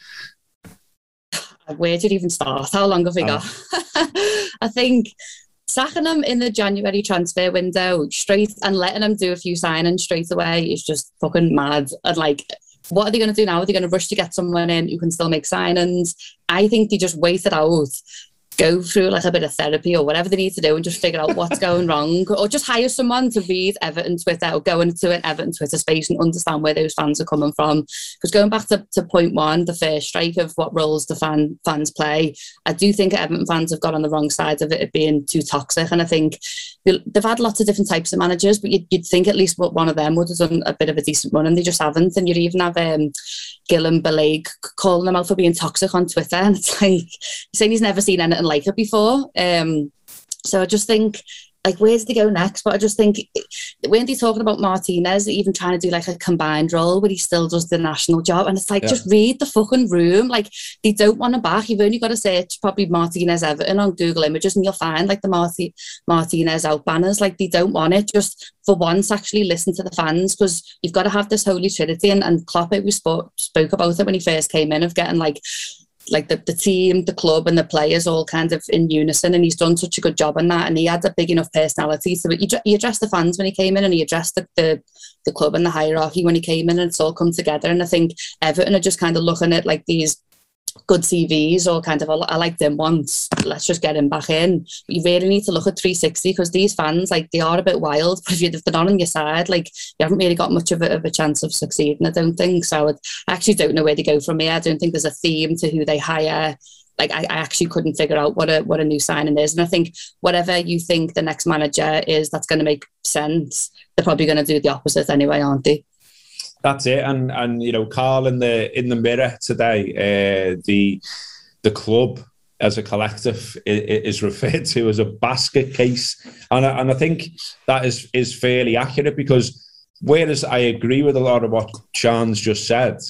Where did it even start? How long have we got? Oh. I think sacking him in the January transfer window straight and letting him do a few signings straight away is just fucking mad. And like, what are they going to do now? Are they going to rush to get someone in who can still make signings? I think they just wait it out, go through like a bit of therapy or whatever they need to do and just figure out what's going wrong, or just hire someone to read Everton Twitter or go into an Everton Twitter space and understand where those fans are coming from. Because going back to, to point one, the first strike of what roles the fan fans play, I do think Everton fans have got on the wrong side of it being too toxic. And I think they've had lots of different types of managers, but you'd, you'd think at least one of them would have done a bit of a decent run, and they just haven't. And you'd even have um, Guillem Beleg calling them out for being toxic on Twitter, and it's like he's saying he's never seen anything like it before. Um, so I just think, like, where do they go next? But I just think, when they're talking about Martinez, even trying to do like a combined role where he still does the national job, and it's like, yeah. Just read the fucking room. Like, they don't want him back. You've only got to search probably Martinez Everton on Google Images and you'll find like the Marti- Martinez out banners. Like, they don't want it. Just for once, actually listen to the fans, because you've got to have this holy trinity. And, and Klopp, we spoke, spoke about it when he first came in, of getting like like the, the team, the club and the players all kind of in unison, and he's done such a good job on that, and he had a big enough personality. So he, he addressed the fans when he came in, and he addressed the, the, the club and the hierarchy when he came in, and it's all come together. And I think Everton are just kind of looking at like these good C Vs, or kind of, I liked him once, let's just get him back in. But you really need to look at three sixty, because these fans, like, they are a bit wild, but if you're not on your side, like, you haven't really got much of a, of a chance of succeeding, I don't think. So I actually don't know where they go from here. I don't think there's a theme to who they hire. Like, I, I actually couldn't figure out what a what a new signing is. And I think whatever you think the next manager is that's going to make sense, they're probably going to do the opposite anyway, aren't they? That's it, and and you know, Carl, in the in the Mirror today, uh, the the club as a collective is, is referred to as a basket case, and I, and I think that is is fairly accurate, because whereas I agree with a lot of what Sean's just said,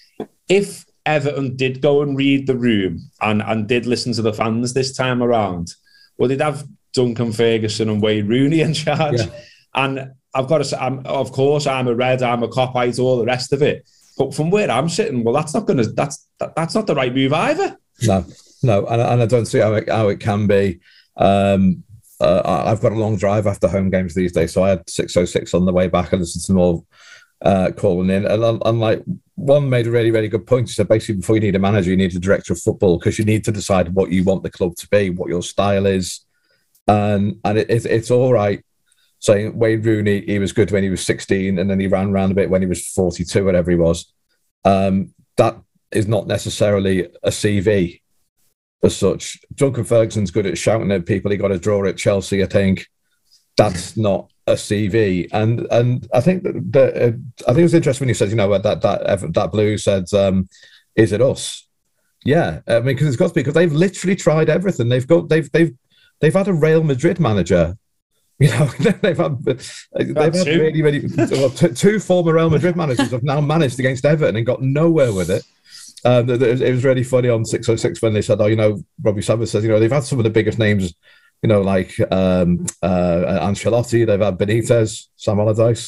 if Everton did go and read the room and and did listen to the fans this time around, well, they'd have Duncan Ferguson and Wayne Rooney in charge, yeah. and. I've got to say, I'm, of course, I'm a Red, I'm a Copite, all the rest of it. But from where I'm sitting, well, that's not going to, that's that, that's not the right move either. No, no, and, and I don't see how it, how it can be. Um, uh, I've got a long drive after home games these days, so I had six oh six on the way back and listened to them all uh, calling in. And, and like, one made a really, really good point. He said, basically, before you need a manager, you need a director of football, because you need to decide what you want the club to be, what your style is. And, and it, it, it's all right saying Wayne Rooney, he was good when he was sixteen, and then he ran around a bit when he was forty-two, whatever he was. Um, that is not necessarily a C V as such. Duncan Ferguson's good at shouting at people. He got a draw at Chelsea, I think. That's not a C V. And and I think that, that uh, I think it was interesting when you said, you know, that that that Blue said, um, "Is it us?" Yeah, I mean, because it's got to be, because they've literally tried everything. They've got they've they've they've had a Real Madrid manager. You know, they've had, they've had really, really, well, t- two former Real Madrid managers have now managed against Everton and got nowhere with it. Um, it was really funny on six oh six when they said, oh, you know, Robbie Savage says, you know, they've had some of the biggest names, you know, like um, uh, Ancelotti, they've had Benitez, Sam Allardyce.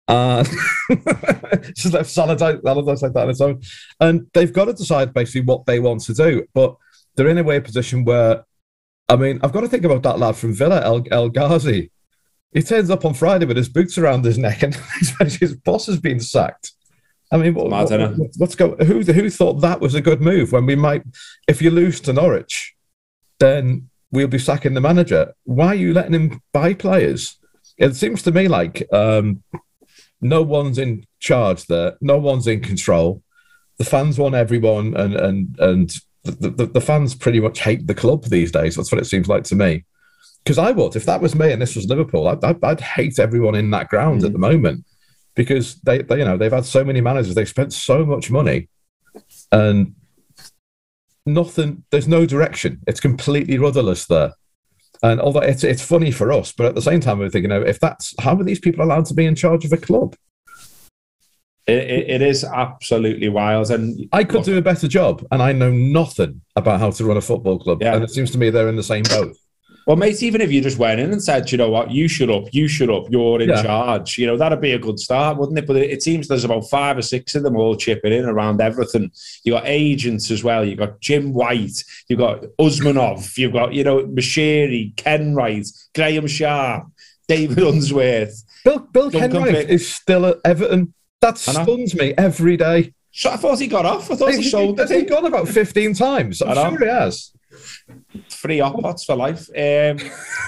And just left Saladin like that on its own. And they've got to decide basically what they want to do. But they're in a weird position where, I mean, I've got to think about that lad from Villa, El, El Ghazi. He turns up on Friday with his boots around his neck and his boss has been sacked. I mean, what, what, what's go? Who who thought that was a good move when we might, if you lose to Norwich, then we'll be sacking the manager. Why are you letting him buy players? It seems to me like um, no one's in charge there. No one's in control. The fans want everyone, and and and the, the, the fans pretty much hate the club these days. That's what it seems like to me. Because I would, if that was me and this was Liverpool, I'd, I'd, I'd hate everyone in that ground mm. at the moment, because they, they, you know, they've had so many managers, they've spent so much money, and nothing. There's no direction. It's completely rudderless there. And although it's it's funny for us, but at the same time, we're thinking, you know, if that's how are these people allowed to be in charge of a club? It, it, it is absolutely wild, and I could look, do a better job, and I know nothing about how to run a football club, yeah. and it seems to me they're in the same boat. Well, mate, even if you just went in and said, you know what, you shut up, you shut up, you're in yeah. charge, you know, that'd be a good start, wouldn't it? But it, it seems there's about five or six of them all chipping in around everything. You got agents as well. You got Jim White, you got Usmanov, you've got, you know, Mashiri, Ken Wright, Graham Sharp, David Unsworth. Bill, Bill Kenwright is still at Everton. That stuns me every day. So I thought he got off. I thought he, he sold it. He's gone about fifteen times. I'm sure he has. Free hot pots for life. Um,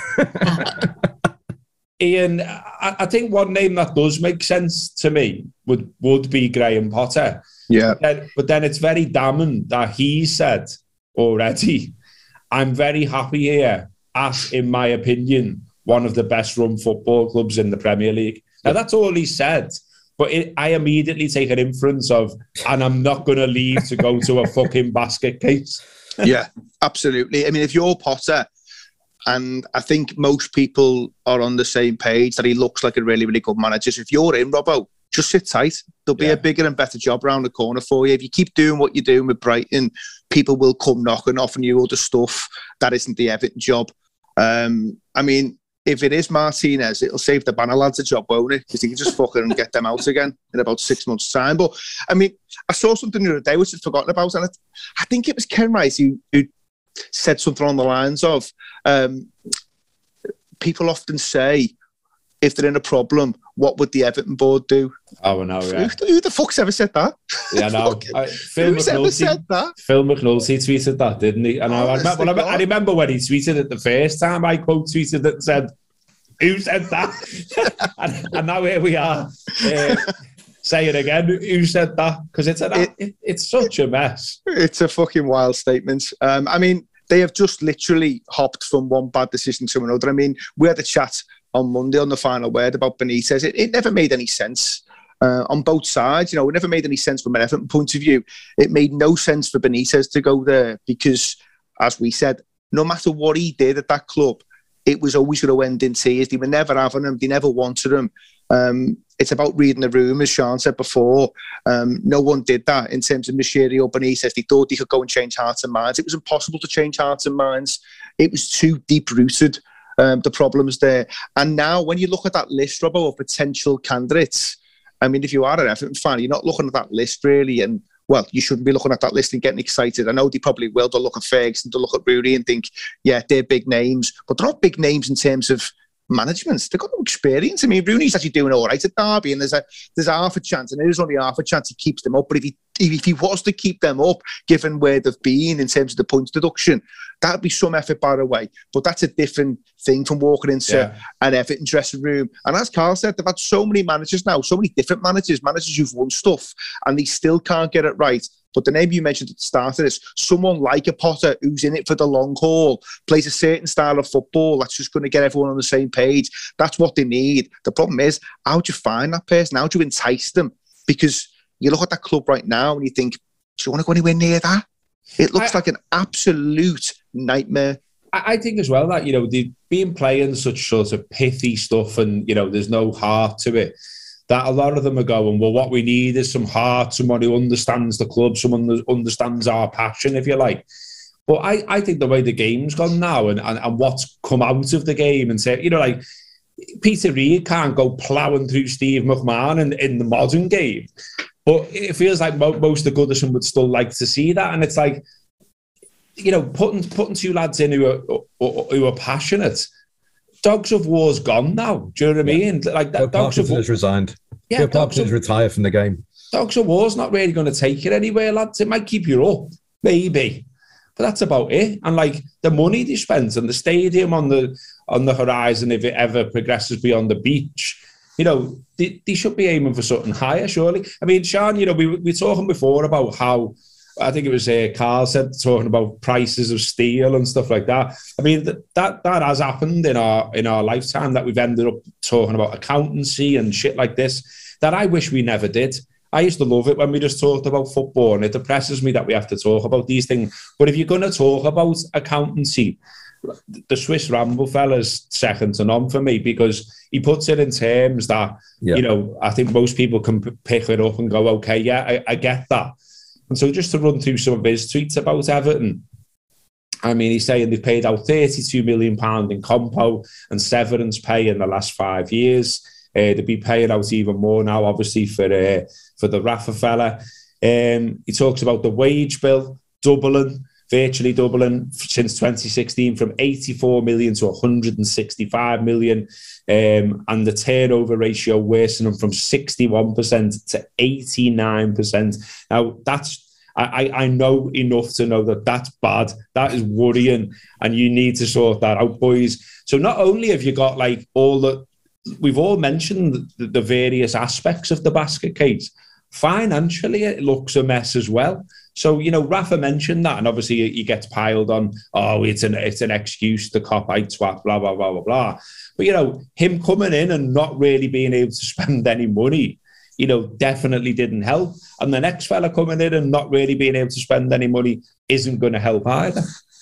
Ian, I, I think one name that does make sense to me would, would be Graham Potter. Yeah. But then, but then it's very damning that he said already, I'm very happy here at, in my opinion, one of the best run football clubs in the Premier League. Now, that's all he said. But it, I immediately take an inference of, and I'm not going to leave to go to a fucking basket case. Yeah, absolutely. I mean, if you're Potter, and I think most people are on the same page that he looks like a really, really good manager. So if you're in, Robbo, just sit tight. There'll be yeah. a bigger and better job around the corner for you. If you keep doing what you're doing with Brighton, people will come knocking off on you all the stuff. That isn't the Everton job. Um, I mean, if it is Martinez, it'll save the Banner lads a job, won't it? Because he can just fucking get them out again in about six months' time. But, I mean, I saw something the other day which I'd forgotten about, and it, I think it was Ken Rice who, who said something on the lines of, um, people often say, if they're in a problem, what would the Everton board do? Oh, no, yeah. Who, who the fuck's ever said that? Yeah, no. I, Phil Who's ever said that? Phil McNulty tweeted that, didn't he? And oh, I, I, well, I, I remember when he tweeted it the first time, I quote tweeted it and said, who said that? and, and now here we are. Uh, say it again. Who said that? Because it's, it, it, it's such a mess. It's a fucking wild statement. Um, I mean, they have just literally hopped from one bad decision to another. I mean, we had a chat on Monday on the Final Word about Benitez. It, it never made any sense uh, on both sides. You know, it never made any sense from an Everton point of view. It made no sense for Benitez to go there because, as we said, no matter what he did at that club, it was always going to end in tears. They were never having him. They never wanted him. Um, it's about reading the room, as Sean said before. Um, no one did that in terms of Mashiri or Benitez. They thought they could go and change hearts and minds. It was impossible to change hearts and minds. It was too deep-rooted. Um, the problems there. And now when you look at that list, Robbo, of potential candidates, I mean, if you are an Everton fan, you're not looking at that list really, and well, you shouldn't be looking at that list and getting excited. I know they probably will. They'll look at Ferguson, they'll look at Rooney and think, yeah, they're big names, but they're not big names in terms of management. They've got no experience. I mean, Rooney's actually doing all right at Derby, and there's a there's a half a chance, and there is only half a chance he keeps them up. But if he if he was to keep them up, given where they've been in terms of the points deduction, that'd be some effort by the way. But that's a different thing from walking into yeah. an Everton dressing room. And as Carl said, they've had so many managers now, so many different managers, managers who've won stuff, and they still can't get it right. But the name you mentioned at the start of this, someone like a Potter who's in it for the long haul, plays a certain style of football that's just going to get everyone on the same page. That's what they need. The problem is, how do you find that person? How do you entice them? Because you look at that club right now and you think, do you want to go anywhere near that? It looks I, like an absolute nightmare. I think as well that, you know, they've been playing such sort of pithy stuff and, you know, there's no heart to it, that a lot of them are going, well, what we need is some heart, someone who understands the club, someone who understands our passion, if you like. But I, I think the way the game's gone now and, and, and what's come out of the game and say, you know, like, Peter Reid can't go ploughing through Steve McMahon in, in the modern game. But it feels like mo- most of Goodison would still like to see that. And it's like, you know, putting putting two lads in who are, who are passionate. Dogs of War's gone now. Do you know what I mean? Yeah. Like that. Joe Dogs of War has resigned. Yeah, Joe Parkinson's retired from the game. Dogs of War's not really going to take it anywhere, lads. It might keep you up, maybe, but that's about it. And like the money they spent and the stadium on the on the horizon, if it ever progresses beyond the beach, you know, they, they should be aiming for something higher, surely. I mean, Sean, you know, we we were talking before about how. I think it was uh, Carl said, talking about prices of steel and stuff like that. I mean, th- that that has happened in our in our lifetime, that we've ended up talking about accountancy and shit like this, that I wish we never did. I used to love it when we just talked about football, and it depresses me that we have to talk about these things. But if you're going to talk about accountancy, the Swiss Ramble fella's second to none for me, because he puts it in terms that, yeah. you know, I think most people can p- pick it up and go, okay, yeah, I, I get that. And so just to run through some of his tweets about Everton, I mean, he's saying they've paid out thirty-two million pounds in compo and severance pay in the last five years. Uh, they'll be paying out even more now, obviously, for uh, for the Rafa fella. Um, he talks about the wage bill doubling, virtually doubling since twenty sixteen, from eighty-four million to one hundred sixty-five million. Um, and the turnover ratio worsening from sixty-one percent to eighty-nine percent. Now, that's I, I know enough to know that that's bad. That is worrying, and you need to sort that out, boys. So not only have you got like all the, we've all mentioned the, the various aspects of the basket case, financially it looks a mess as well. So, you know, Rafa mentioned that, and obviously he gets piled on, oh, it's an it's an excuse to cop out twat, blah, blah, blah, blah, blah. But, you know, him coming in and not really being able to spend any money, you know, definitely didn't help. And the next fella coming in and not really being able to spend any money isn't going to help either.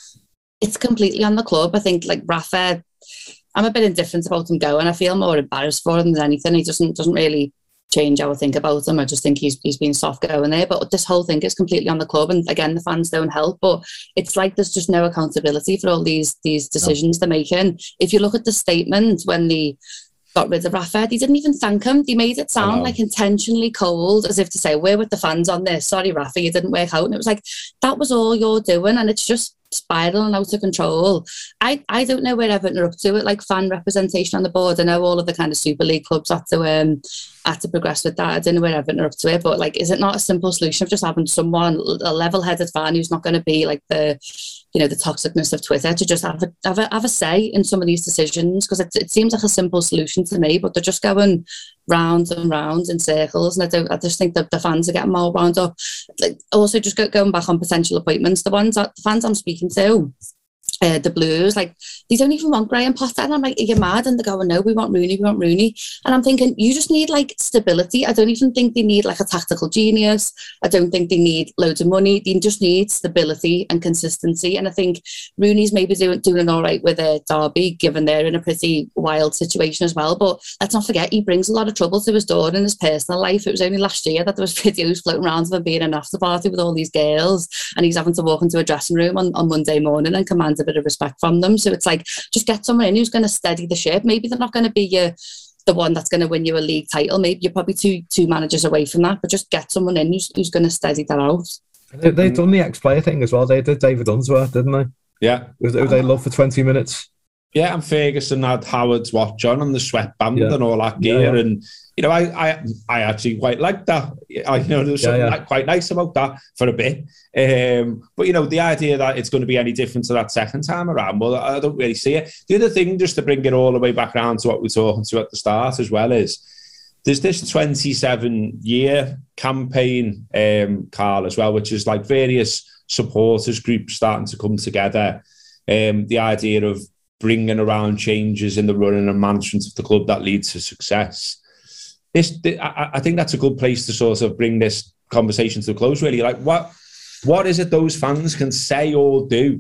It's completely on the club. I think, like, Rafa, I'm a bit indifferent about him going. I feel more embarrassed for him than anything. He doesn't doesn't really change how I think about him. I just think he's he's been soft going there. But this whole thing is completely on the club, and again, the fans don't help. But it's like there's just no accountability for all these these decisions no. they're making. If you look at the statement when they got rid of Rafa, they didn't even thank him. They made it sound like intentionally cold, as if to say, we're with the fans on this. Sorry, Rafa, you didn't work out. And it was like, that was all you're doing, and it's just spiraling out of control. I, I don't know where Everton are up to it, like fan representation on the board. I know all of the kind of Super League clubs had to um had to progress with that. I don't know where Everton are up to it, but like, is it not a simple solution of just having someone, a level-headed fan who's not going to be like the, you know, the toxicness of Twitter, to just have a have a, have a say in some of these decisions? Because it, it seems like a simple solution to me, but they're just going round and round in circles, and I don't. I just think that the fans are getting more wound up. Like, also, just go, going back on potential appointments, the ones that, the fans I'm speaking to, uh, the Blues, like, they don't even want Graham Potter, and I'm like, are you mad? And they're going, no, we want Rooney, we want Rooney, and I'm thinking, you just need like stability. I don't even think they need like a tactical genius. I don't think they need loads of money. They just need stability and consistency. And I think Rooney's maybe doing doing all right with a Derby, given they're in a pretty wild situation as well. But let's not forget, he brings a lot of trouble to his door in his personal life. It was only last year that there was videos floating around of him being in an after party with all these girls, and he's having to walk into a dressing room on, on Monday morning and command a bit of respect from them. So it's like, just get someone in who's going to steady the ship. Maybe they're not going to be your, the one that's going to win you a league title. Maybe you're probably two two managers away from that, but just get someone in who's, who's going to steady that out. They, they've done the ex-player thing as well. They did David Unsworth, didn't they? Yeah. Who they loved for twenty minutes. Yeah, and Ferguson had Howard's watch on and the sweatband yeah. and all that gear. Yeah, yeah. And, you know, I, I I actually quite liked that. I, you know, there was something yeah, yeah. quite nice about that for a bit. Um, but, you know, the idea that it's going to be any different to that second time around, well, I don't really see it. The other thing, just to bring it all the way back around to what we were talking to at the start as well, is there's this twenty-seven year campaign, um, Carl, as well, which is like various supporters groups starting to come together. Um, the idea of bringing around changes in the running and management of the club that leads to success. This, I, I think that's a good place to sort of bring this conversation to a close, really. Like, what what is it those fans can say or do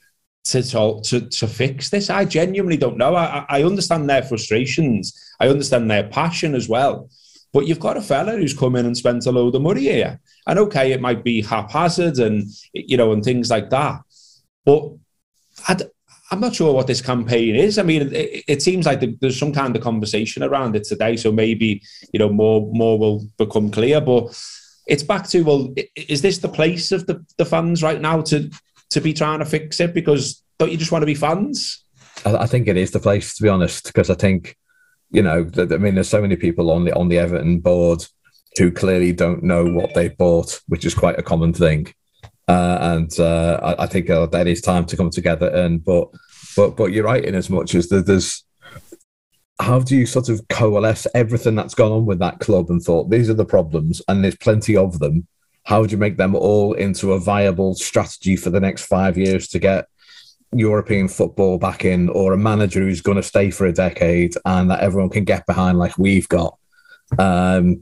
to to, to, to fix this? I genuinely don't know. I, I understand their frustrations. I understand their passion as well. But you've got a fella who's come in and spent a load of money here. And okay, it might be haphazard and, you know, and things like that. But I'd, I'm not sure what this campaign is. I mean, it, it seems like there's some kind of conversation around it today, so maybe, you know, more more will become clear. But it's back to, well, is this the place of the, the fans right now to to be trying to fix it? Because don't you just want to be fans? I, I think it is the place, to be honest, because I think, you know, that, I mean, there's so many people on the on the Everton board who clearly don't know what they've bought, which is quite a common thing. Uh, and uh, I, I think uh, that is time to come together. And but but but you're right, in as much as that there's, how do you sort of coalesce everything that's gone on with that club and thought these are the problems and there's plenty of them? How would you make them all into a viable strategy for the next five years to get European football back in, or a manager who's going to stay for a decade and that everyone can get behind like we've got? Um,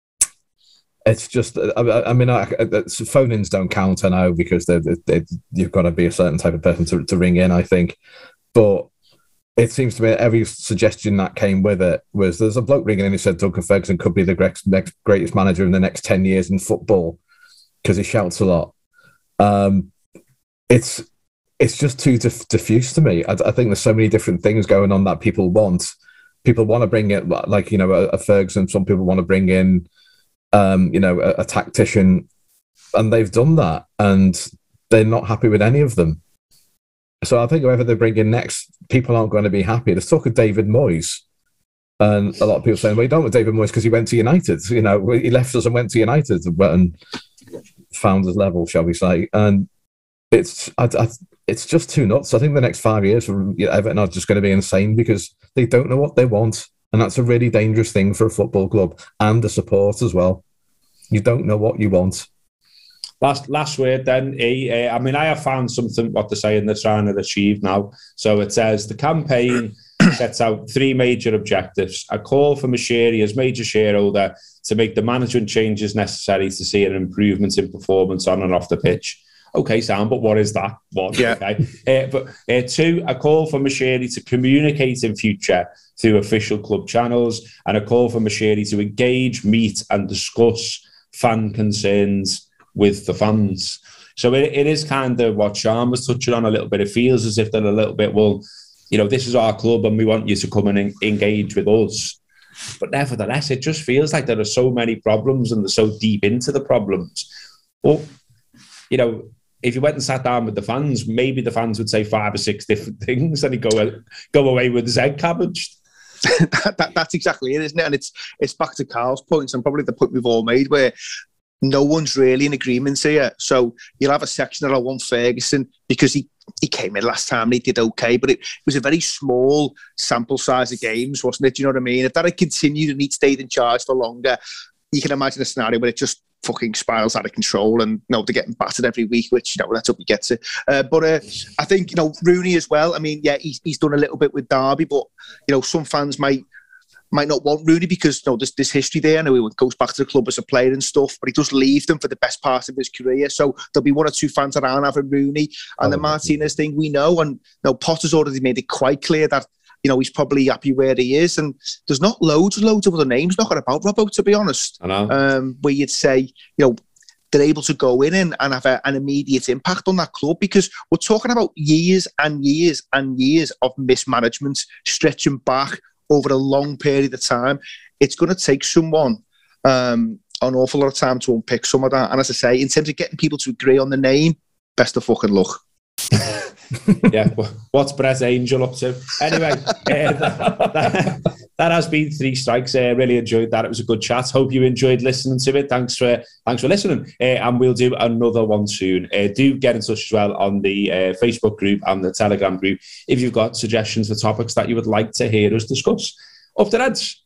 It's just, I, I mean, I, phone-ins don't count, I know, because they're, they're, you've got to be a certain type of person to, to ring in, I think. But it seems to me every suggestion that came with it was, there's a bloke ringing in who said Duncan Ferguson could be the next, next greatest manager in the next ten years in football because he shouts a lot. Um, it's it's just too diff- diffuse to me. I, I think there's so many different things going on that people want. People want to bring in, like, you know, a, a Ferguson. Some people want to bring in, Um, you know, a, a tactician, and they've done that, and they're not happy with any of them. So I think whoever they bring in next, people aren't going to be happy. There's talk of David Moyes, and a lot of people saying, "Well, you don't want David Moyes because he went to United. You know, he left us and went to United and found his level, shall we say?" And it's, I, I, it's just too nuts. I think the next five years for Everton are just going to be insane because they don't know what they want. And that's a really dangerous thing for a football club and the support as well. You don't know what you want. Last last word then, E. Uh, I mean, I have found something what they're saying they're trying to achieve now. So it says the campaign sets out three major objectives: a call for Moshiri as major shareholder to make the management changes necessary to see an improvement in performance on and off the pitch. Okay, Sam, but what is that? One, yeah. Okay. Uh, but uh, two, a call for Moshiri to communicate in future through official club channels, and a call for Moshiri to engage, meet and discuss fan concerns with the fans. So it, it is kind of what Sean was touching on a little bit. It feels as if they're a little bit, well, you know, this is our club and we want you to come and en- engage with us. But nevertheless, it just feels like there are so many problems and they're so deep into the problems. Well, you know, if you went and sat down with the fans, maybe the fans would say five or six different things and he'd go, go away with his head cabbaged. that, that, that's exactly it, isn't it? And it's it's back to Carl's points and probably the point we've all made where no one's really in agreement here. So you'll have a section that will want Ferguson because he, he came in last time and he did okay, but it, it was a very small sample size of games, wasn't it? Do you know what I mean? If that had continued and he'd stayed in charge for longer, you can imagine a scenario where it just fucking spirals out of control and, you know, they're getting battered every week, which, you know, that's up you get to. Uh, but uh, I think, you know, Rooney as well. I mean, yeah, he's, he's done a little bit with Derby, but, you know, some fans might might not want Rooney because, you know, there's, there's history there. I know he goes back to the club as a player and stuff, but he does leave them for the best part of his career. So there'll be one or two fans that aren't having Rooney. And oh, the Martinez thing, we know. And, you know, Potter's already made it quite clear that, you know, he's probably happy where he is. And there's not loads and loads of other names knocking about, Robbo, to be honest. I know. Um, where you'd say, you know, they're able to go in and, and have a, an immediate impact on that club, because we're talking about years and years and years of mismanagement stretching back over a long period of time. It's going to take someone um, an awful lot of time to unpick some of that. And as I say, in terms of getting people to agree on the name, best of fucking luck. Yeah, what's Brett Angel up to? Anyway, uh, that, that, that has been Three Strikes. I uh, really enjoyed that. It was a good chat. Hope you enjoyed listening to it. Thanks for thanks for listening. Uh, and we'll do another one soon. Uh, do get in touch as well on the uh, Facebook group and the Telegram group if you've got suggestions for topics that you would like to hear us discuss. Up to Reds.